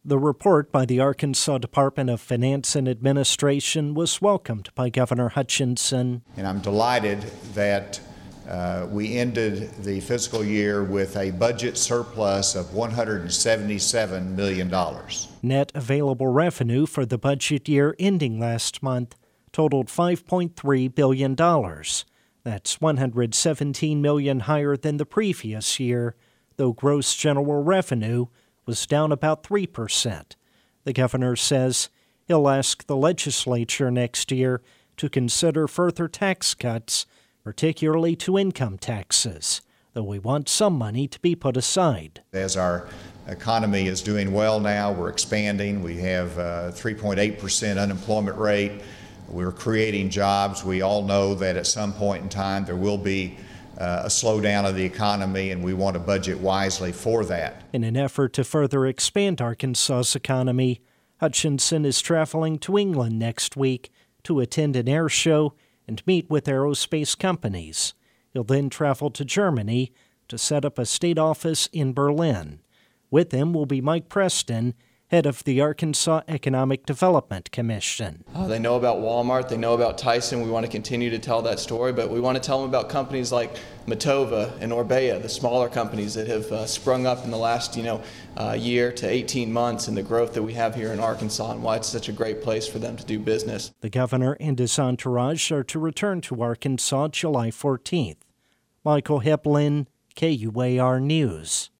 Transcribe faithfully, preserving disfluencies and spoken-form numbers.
The report by the Arkansas Department of Finance and Administration was welcomed by Governor Hutchinson. And I'm delighted that uh, we ended the fiscal year with a budget surplus of one hundred seventy-seven million dollars. Net available revenue for the budget year ending last month totaled five point three billion dollars. That's one hundred seventeen million dollars higher than the previous year, though gross general revenue was down about three percent. The governor says he'll ask the legislature next year to consider further tax cuts, particularly to income taxes, though we want some money to be put aside. As our economy is doing well now, we're expanding. We have a three point eight percent unemployment rate. We're creating jobs. We all know that at some point in time there will be Uh, a slowdown of the economy, and we want to budget wisely for that. In an effort to further expand Arkansas's economy, Hutchinson is traveling to England next week to attend an air show and meet with aerospace companies. He'll then travel to Germany to set up a state office in Berlin. With him will be Mike Preston, head of the Arkansas Economic Development Commission. Uh, they know about Walmart, they know about Tyson. We want to continue to tell that story, but we want to tell them about companies like Matova and Orbea, the smaller companies that have uh, sprung up in the last you know, uh, year to eighteen months, and the growth that we have here in Arkansas and why it's such a great place for them to do business. The governor and his entourage are to return to Arkansas July fourteenth. Michael Heplin, K U A R News.